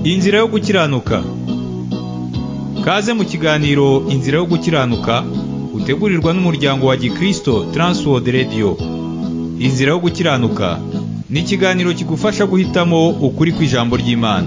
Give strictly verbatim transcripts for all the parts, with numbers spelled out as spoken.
Inzira yo gukiranuka. Kaze mu kiganiro Inzira yo gukiranuka utegurirwa n'umuryango wa Gikristo Transworld Radio. Inzira yo gukiranuka ni ikiganiro kigufasha guhitamo ukuri kw'ijambo ry'Imana.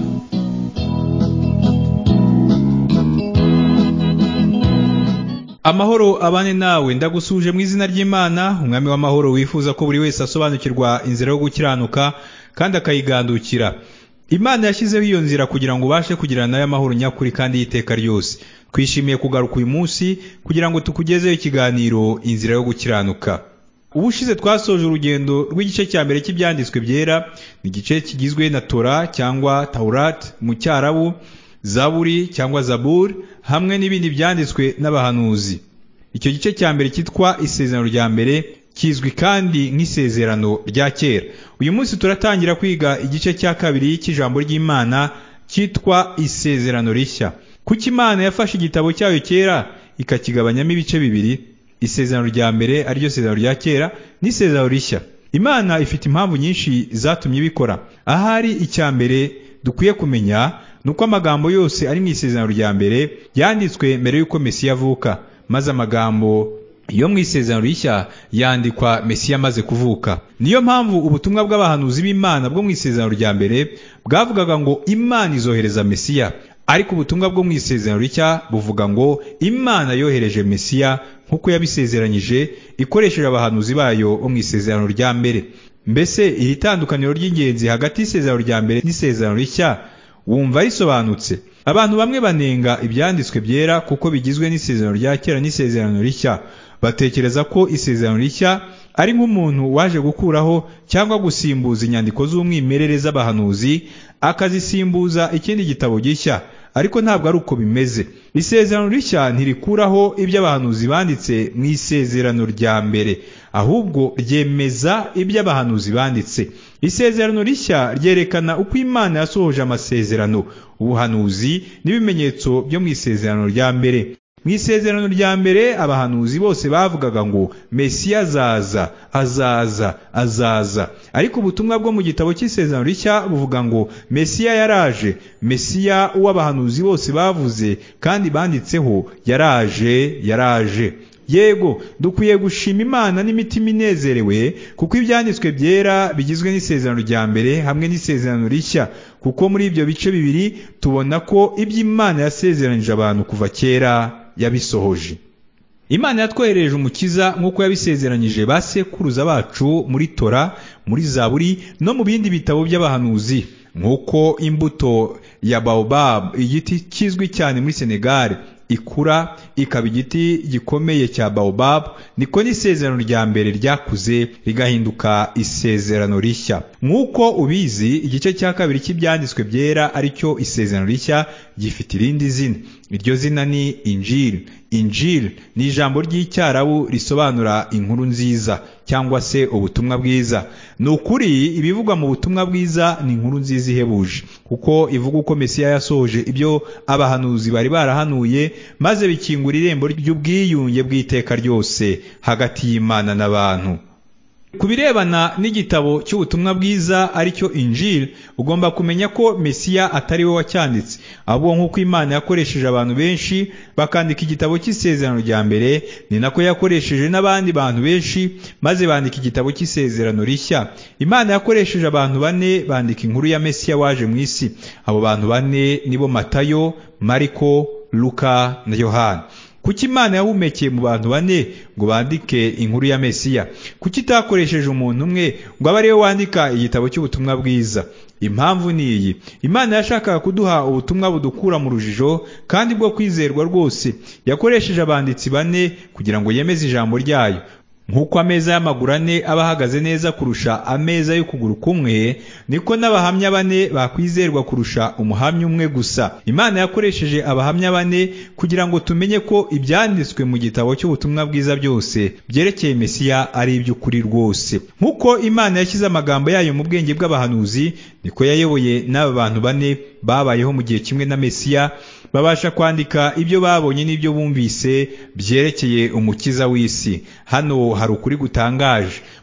Amahoro abane nawe, ndagusuje mu izina ry'Imana, umwami w'amahoro wifuza ko buri wese asobanukirwa inzira yo gukiranuka kandi akayigandukira. Imana yashyizeho iyo nzira kugira ngo ubashe kugirana nayo amahoro nyakuri kandi y'iteka ryose. Twishimiye kugaruka uyu munsi kugira ngo tukugezeho ikiganiro Inzira yo gukiranuka. Ubushize twasoje urugendo rw'igice cya mbere cy'ibyanditswe byera, ni igice kigizwe na Torah cyangwa Taurat mu Cyarabu, Zaburi cyangwa Zabur, hamwe n'ibindi byanditswe n'abahanuzi. Icyo gice cya mbere cyitwa Isezerano rya mbere kizwi kandi nk'isezerano rya kera. Uyu munsi turatangira kwiga igice cya kabiri cy'ijambo ry'Imana cyitwa Isezerano rishya. Kuki Imana yafashe igitabo cyayo kera ikakigabanyamo ibice bibiri, isezerano rya mbere ariryo sezerano rya kera n'isezerano rishya? Imana ifite impamvu nyinshi zatumye ibikora. Ahari icya mbere dukwiye kumenya nuko amagambo yose ari mu isezerano rya mbere yanditswe mbere y'uko Mesiya avuka, maze amagambo iyo mu isezerano rishya yandikwa Mesiya amaze kuvuka. Niyo mpamvu ubutumwa bw'abahanuzi b'Imana bwo mu isezerano rya mbere bwavugaga ngo Imana izohereza Mesiya, ariko ubutumwa bwo mu isezerano rishya buvuga ngo Imana yohereje Mesiya nk'uko yabisezeranyije ikoresheje abahanuzi bayo bo mu isezerano rya mbere. Mbese iri tandukaniro ry'ingenzi hagati y'isezerano rya mbere n'isezerano rishya wumva risobanutse? Abantu bamwe banenga ibyanditswe byera kuko bigizwe n'isezerano rya kera n'isezerano rishya. Batekereza ko isezerano rishya ari nk'umuntu waje gukuraho cyangwa gusimbuza inyandiko z'umwimerere z'abahanuzi akazisimbuza ikindi gitabo gishya, ariko ntabwo ari uko bimeze. Isezerano rishya ntirikuraho ibyo abahanuzi banditse mu isezerano rya mbere, ahubwo ryemeza ibyo abahanuzi banditse. Isezerano rishya ryerekana uko Imana yasohoje amasezerano, ubuhanuzi n'ibimenyetso byo mu isezerano rya mbere. Mu isezerano rya mbere abahanuzi bose bavugaga ngo Mesiya azaza, azaza, azaza. Ariko ubutumwa bwo mu gitabo cy'isezerano rishya buvuga ngo Mesiya yaraje. Mesiya uwo abahanuzi bose bavuze kandi banditseho yaraje, yaraje. Yego, dukwiye gushima Imana n'imitima inezerewe kuko ibyanditswe byera bigizwe n'isezerano rya mbere hamwe n'isezerano rishya, kuko muri ibyo bice bibiri tubona ko ibyo Imana yasezeranije abantu kuva kera yabisohoje. Imana yatwohereje umukiza nk'uko yabisezeranyije ba sekuruza bacu muri Torah, muri Zaburi no mu bindi bitabo by'abahanuzi. Nk'uko imbuto ya baobab, igiti kizwi cyane muri Senegal, ikura ikaba igiti gikomeye cya baobab, niko n'isezerano rya mbere ryakuze rigahinduka isezerano rishya. Nk'uko ubizi, igice cya kabiri cy'ibyanditswe byera aricyo isezerano rishya gifite irindi zina. Iryo zina ni Injil. Injil ni ijambo ry'Icyarabu risobanura inkuru nziza cyangwa se ubutumwa bwiza. Ni ukuri ibivugwa mu butumwa bwiza ni inkuru nziza ihebuje, kuko ivuga uko Mesiya yasohoje ibyo abahanuzi bari barahanuye, maze bikingura irembo ry'ubwiyunge bw'iteka ryose hagati y'Imana n'abantu. Ku birebana n'igitabo cy'ubutumwa bwiza aricyo Injil, ugomba kumenya ko Mesiya atari we wacyanditse, ahubwo nk'uko Imana yakoresheje abantu benshi bakandika igitabo cy'isezerano rya mbere, ni nako yakoresheje n'abandi bantu benshi maze bandika igitabo cy'isezerano rishya. Imana yakoresheje abantu bane bandika inkuru ya Mesiya waje mu isi. Abo bantu bane nibo Matayo, Mariko, Luka na Yohana. Kuki Imana yahumekeye mu bantu bane ngo bandike inkuru ya Mesiya? Kuki itakoresheje umuntu umwe ngo abe ari we wandika igitabo cy'ubutumwa bwiza? Impamvu ni iyi: Imana yashakaga kuduha ubutumwa budukura mu rujijo kandi bwo kwizerwa rwose. Yakoresheje abanditsi bane kugira ngo yemeze ijambo ryayo. Nk'uko ameza y'amaguru ane aba ahagaze neza kurusha ameza y'ukuguru kumwe, niko n'abahamya bane bakwizerwa kurusha umuhamya umwe gusa. Imana yakoresheje abahamya bane kugira ngo tumenye ko ibyanditswe mu gitabo cy'ubutumwa bwiza byose byerekeye Mesiya ari iby'ukuri rwose. Nk'uko Imana yashyize amagambo yayo mu bwenge bw'abahanuzi, niko yayoboye n'aba bantu bane babayeho mu gihe kimwe na Mesiya, babasha kwandika ibyo babonye n'ibyo bumvise byerekeye umukiza w'isi. Hano hari ukuri gutangaje.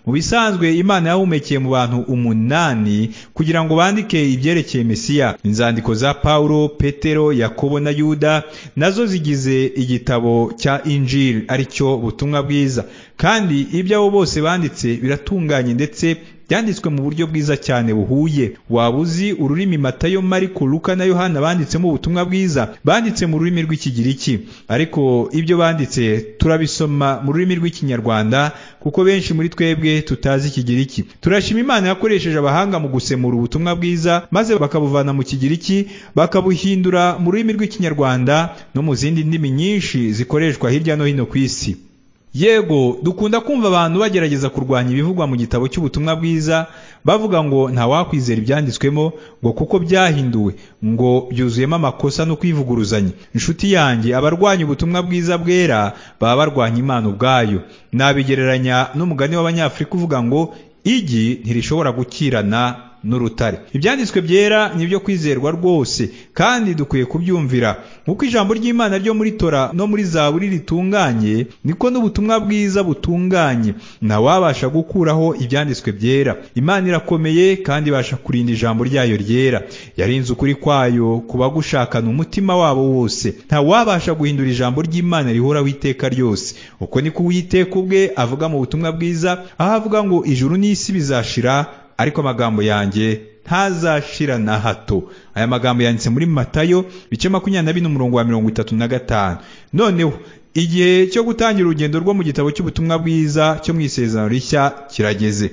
Mu bisanzwe Imana yahumekeye mu bantu umunani kugira ngo bandike ibyerekeye Mesiya. Inzandiko za Paulo, Petero, Yakobo na Yuda nazo zigize igitabo cya Injili aricyo butumwa bwiza, kandi ibyo abo bose banditse biratunganye ndetse byanditswe mu buryo bwiza cyane buhuye. Waba uzi ururimi Matayo, Mariko, Luka na Yohana banditsemo ubutumwa bwiza? Banditse mu rurimi rw'Ikigiriki, ariko ibyo banditse turabisoma mu rurimi rw'Ikinyarwanda kuko benshi muri twebwe tutazi Ikigiriki. Turashima Imana yakoresheje abahanga mu gusemura ubutumwa bwiza maze bakabuvana mu Kigiriki bakabuhindura mu rurimi rw'Ikinyarwanda no mu zindi ndimi nyinshi zikoreshwa hirya no hino ku isi. Yego, dukunda kumva abantu bagerageza kurwanya ibivugwa mu gitabo cy'ubutumwa bwiza bavuga ngo nta wakwizera ibyanditswemo ngo kuko byahinduwe, ngo byuzuyemo amakosa no kwivuguruzanya. Inshuti yanjye, abarwanya ubutumwa bwiza bwera baba barwanya Imana ubwayo. Nabigereranya n'umugani w'Abanyafurika uvuga ngo igi ntirishobora gukirana n'urutare. Ibyanditswe byera nibyo kwizerwa rwose kandi dukwiye kubyumvira. Nk'uko ijambo ry'Imana ryo muri Tora no muri Zaburi ritunganye, niko n'ubutumwa bwiza butunganye. Nta wabasha gukuraho ibyanditswe byera. Imana irakomeye kandi ibasha kurinda ijambo ryayo ryera. Yarinze ukuri kwayo ku bagushakana umutima wabo wose. Nta wabasha guhindura ijambo ry'Imana rihoraho iteka ryose. Uko niko Uwiteka ubwe avuga mu butumwa bwiza, aho avuga ngo ijuru n'isi bizashira ariko amagambo yanjye ntazashira na hato. Aya magambo yanditse muri Matayo bice makumyabiri na bine umurongo wa mirongo itatu na gatanu. Noneho igihe cyo gutangira urugendo rwo mu gitabo cy'ubutumwa bwiza cyo mu isezerano rishya kirageze.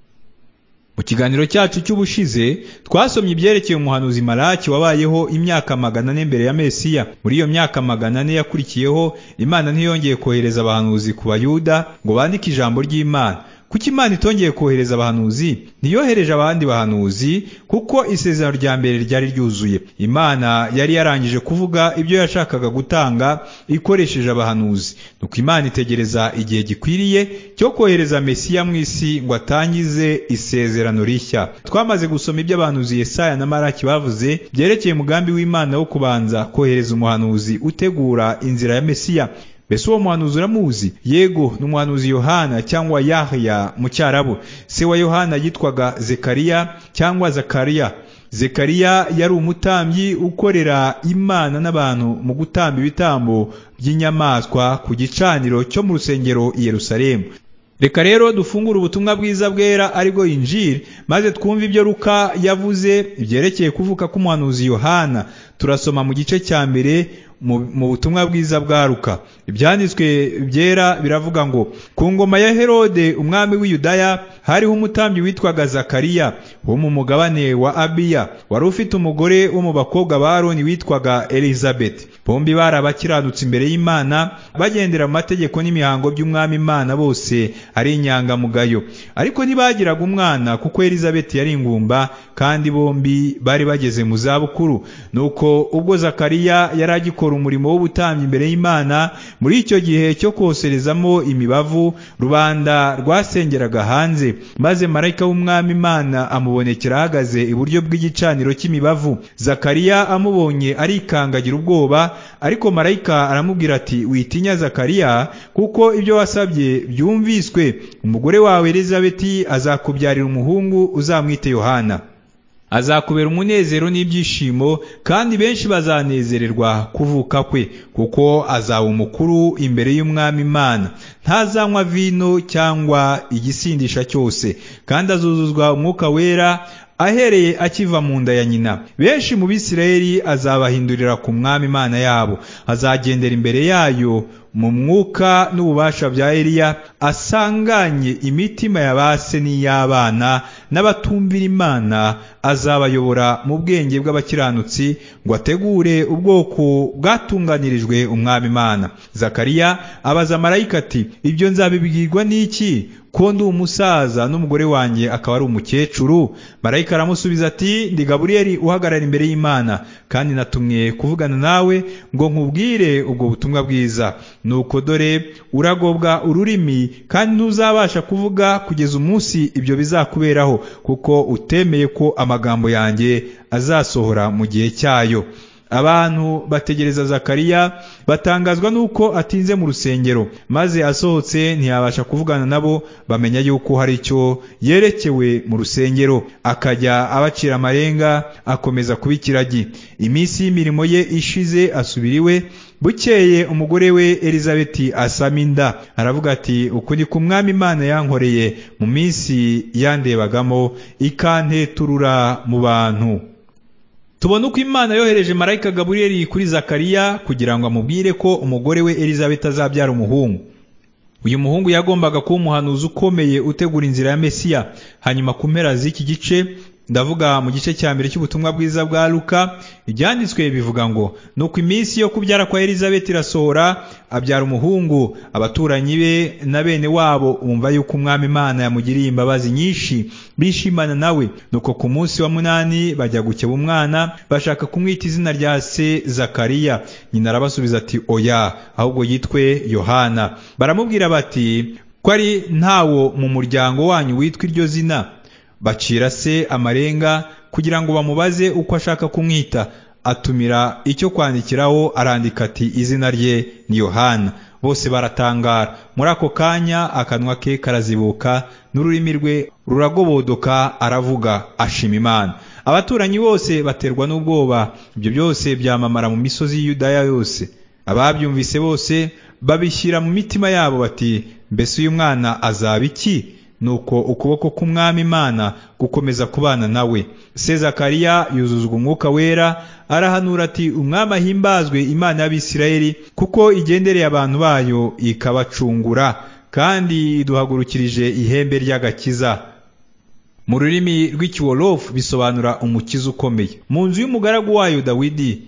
Mu kiganiro cyacu cy'ubushize twasomye ibyerekeye umuhanuzi Malaki wabayeho imyaka magana ane mbere ya Mesiya. Muri iyo myaka magana ane yakurikiyeho, Imana ntiyongeye kohereza abahanuzi ku Bayuda ngo bandike ijambo ry'Imana. Kuki Imana itongeye kohereza abahanuzi? Ntiyohereje abandi bahanuzi kuko isezerano rya mbere ryari ryuzuye. Imana yari yarangije kuvuga ibyo yashakaga gutanga ikoresheje abahanuzi. Nuko Imana itegereza igihe gikwiriye cyo kohereza Mesiya mu isi ngo atangize isezerano rishya. Twamaze gusoma ibyo abahanuzi Yesaya na Malaki bavuze byerekeye umugambi w'Imana wo kubanza kohereza umuhanuzi utegura inzira ya Mesiya. Mbese uwo muhanuzi uramuzi? Yego, ni umuhanuzi Yohana cyangwa Yahya mu Cyarabu. Se wa Yohana yitwaga Zekariya cyangwa Zakariya. Zekariya yari umutambyi ukorera Imana n'abantu mu gutamba ibitambo by'inyamaswa ku gicaniro cyo mu rusengero i Yerusalemu. Reka rero dufungure ubutumwa bwiza bwera aribwo Injili maze twumve ibyo Luka yavuze byerekeye kuvuka k'umuhanuzi Yohana. Turasoma mu gice cya mbere mu butumwa bwiza bwa Luka. Ibyanditswe byera biravuga ngo ku ngoma ya Herode umwami w'i Yudaya hariho umutambyi witwaga Zakariya wo mu mugabane wa Abiya, wari ufite umugore wo mu bakobwa ba Aroni witwaga Elizabeth. Bombi bari abakiranutsi imbere y'Imana, bagendera mu mategeko n'imihango by'umwami Imana, bose ari inyangamugayo. Ariko ntibagiraga umwana kuko Elizabeth yari ingumba kandi bombi bari bageze mu zabukuru. Nuko ubwo Zakariya yari agikora umurimo w'ubutambyi imbere y'Imana, muri icyo gihe cyo koserezamo imibavu, rubanda rwasengeraga hanze. Maze marayika w'umwami Imana amubonekera ahagaze iburyo bw'igicaniro cy'imibavu. Zakariya amubonye arikangagira ubwoba, ariko marayika aramubwira ati, witinya Zakariya, kuko ibyo wasabye byumviswe. Umugore wawe Elizabeti azakubyarira umuhungu, uzamwite Yohana. Azakubera umunezero n'ibyishimo, kandi benshi bazanezererwa kuvuka kwe, kuko azaba umukuru imbere y'umwami Imana. Ntazanywa vino cyangwa igisindisha cyose, kandi azuzuzwa umwuka wera ahereye akiva mu nda ya nyina. Benshi mu Bisirayeli azabahindurira ku mwami Imana yabo. Azagendera imbere yayo mu mwuka n'ububasha bya Eliya, asanganye imitima ya base n'iy'abana n'abatumvira Imana. Azabayobora mu bwenge bw'abakiranutsi ngo ategure ubwoko bwatunganirijwe umwami Imana. Zakariya abaza marayika ati, ibyo nzabibwirwa n'iki, ko ndi umusaza n'umugore wanjye akaba ari umukecuru? Marayika aramusubiza ati, ndi Gaburiyeli uhagarara imbere y'Imana, kandi natumwe kuvugana nawe ngo nkubwire ubwo butumwa bwiza. Nuko dore uragobwa ururimi kandi ntuzabasha kuvuga kugeza umunsi ibyo bizakuberaho, kuko utemeye ko amagambo yanjye azasohora mu gihe cyayo. Abantu bategereza Zakariya batangazwa nuko atinze mu rusengero, maze asohotse ntiyabasha kuvugana nabo, bamenya yuko hari icyo yerekewe mu rusengero. Akajya abacira amarenga, akomeza kubikiragi. Iminsi y'imirimo ye ishize asubira iwe. Bukeye umugore we Elizabeti asama inda, aravuga ati, uku ni ku Mwami Imana yankoreye mu minsi yandebagamo ikanteturura mu bantu. Tubona uko Imana yohereje marayika Gaburiyeli kuri Zakariya kugira ngo amubwire ko umugore we Elizabeti azabyara umuhungu. Uyu muhungu yagombaga kuba umuhanuzi ukomeye utegura inzira ya Mesiya. Hanyuma ku mpera z'iki gice, ndavuga mu gice cya mbere cy'ubutumwa bwiza bwa Luka, ibyanditswe bivuga ngo, nuko iminsi yo kubyara kwa Elizabeti irasohora, abyara umuhungu. Abaturanyi be na bene wabo umva yuko Umwami Imana yamugiriye imbabazi nyinshi, bishimana nawe. Nuko ku munsi wa munani bajya gukeba umwana, bashaka kumwita izina rya se Zakariya. Nyina arabasubiza ati, oya, ahubwo yitwe Yohana. Baramubwira bati, ko ari ntawo mu muryango wanyu witwa iryo zina. Bacira se amarenga kugira ngo bamubaze uko ashaka kumwita. Atumira icyo kwandikiraho, arandika ati, izina rye ni Yohana. Bose baratangara. Muri ako kanya akanwa ke karazibuka, n'ururimi rwe ruragobodoka, aravuga ashima Imana. Abaturanyi bose baterwa n'ubwoba. Ibyo byose byamamara mu misozi y'Yudaya yose. Ababyumvise bose babishyira mu mitima yabo bati, mbese uyu mwana azaba iki? Nuko ukuboko k'Umwami Imana gukomeza kubana nawe. Se Zakariya yuzuzwa umwuka wera, arahanura ati, Umwami ahimbazwe, Imana y'Abisirayeli, kuko igendereye abantu bayo ikabacungura, kandi iduhagurukirije ihembe ry'agakiza. Mu rurimi rw'Ikiwolofu bisobanura umukiza ukomeye. Mu nzu y'umugaragu wayo Dawidi,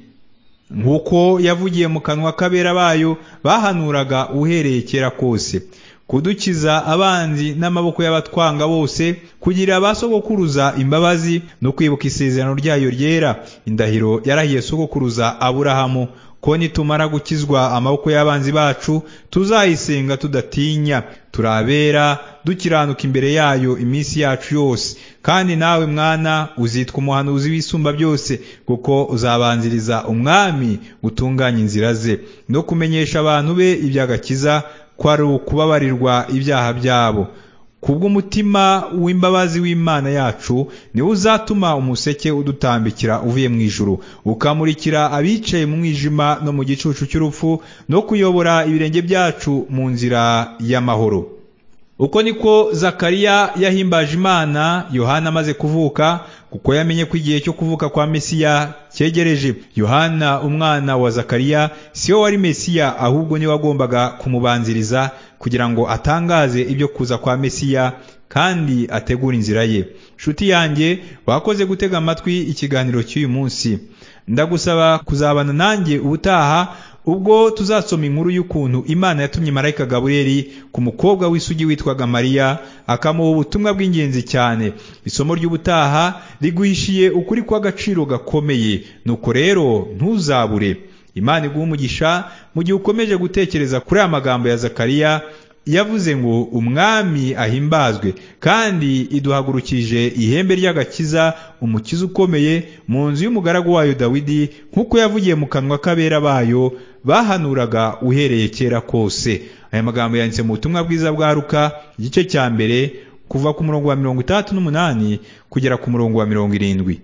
nk'uko yavugiye mu kanwa k'abera bayo bahanuraga uhereye kera kose, kudukiza abanzi n'amaboko y'abatwanga bose, kugira abasogokuruza imbabazi no kwibuka isezerano ryayo ryera, indahiro yarahiye sogokuruza Aburahamu, ko nitumara gukizwa amaboko y'abanzi bacu tuzayisenga tudatinya, turabera dukiranuka imbere yayo iminsi yacu yose. Kandi nawe mwana uzitwa umuhanuzi w'isumba byose, kuko uzabanziriza umwami gutunganya inzira ze, no kumenyesha abantu be iby'agakiza, ko ari ukubabarirwa ibyaha byabo. Kubw'umutima w'imbabazi w'Imana yacu niwe uzatuma umuseke udutambikira uvuye mu ijuru, ukamurikira abicaye mu mwijima no mu gicucu cy'urupfu, no kuyobora ibirenge byacu mu nzira y'amahoro. Uko niko Zakariya yahimbaje Imana Yohana amaze kuvuka, kuko yamenye ko igihe cyo kuvuka kwa Mesiya cyegereje. Yohana umwana wa Zakariya si we wari Mesiya, ahubwo ni wagombaga kumubanziriza kugira ngo atangaze ibyo kuza kwa Mesiya kandi ategura inzira ye. Nshuti yanjye, wakoze gutega amatwi ikiganiro cy'uyu munsi. Ndagusaba kuzabana nanjye ubutaha, ubwo tuzasoma inkuru y'ukuntu Imana yatumye marayika Gaburiyeli ku mukobwa w'isugi witwaga Mariya, akamuha ubutumwa bw'ingenzi cyane. Isomo ry'ubutaha riguhishiye ukuri kw'agaciro gakomeye, nuko rero ntuzabure. Imana iguha umugisha mu gihe ukomeje gutekereza kuri aya magambo ya Zakariya yavuze ngo, Umwami ahimbazwe, kandi iduhagurukije ihembe ry'agakiza, umukiza ukomeye, mu nzu y'umugaragu wayo Dawidi, nk'uko yavugiye mu kanwa k'abera bayo bahanuraga uhereye kera kose. Aya magambo yanditse mu butumwa bwiza bwa Luka, igice cya mbere, kuva ku murongo wa mirongo itandatu n'umunani kugera ku murongo wa mirongo irindwi.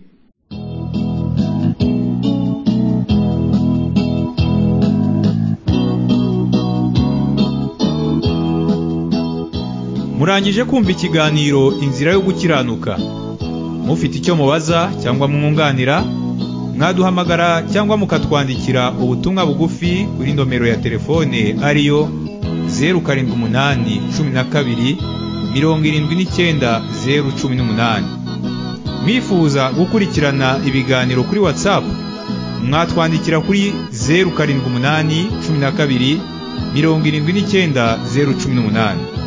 Murangije kumva ikiganiro Inzira yo Gukiranuka. Mufite icyo mubaza cyangwa mwunganira, mwaduhamagara cyangwa mukatwandikira ubutumwa bugufi kuri nomero ya telefone ariyo zeru karindwi umunani cumi na kabiri mirongo irindwi n'icyenda zeru cumi n'umunani. Mwifuza gukurikirana ibiganiro kuri WhatsApp, mwatwandikira kuri zeru karindwi umunani cumi na kabiri mirongo irindwi n'icyenda zeru cumi n'umunani.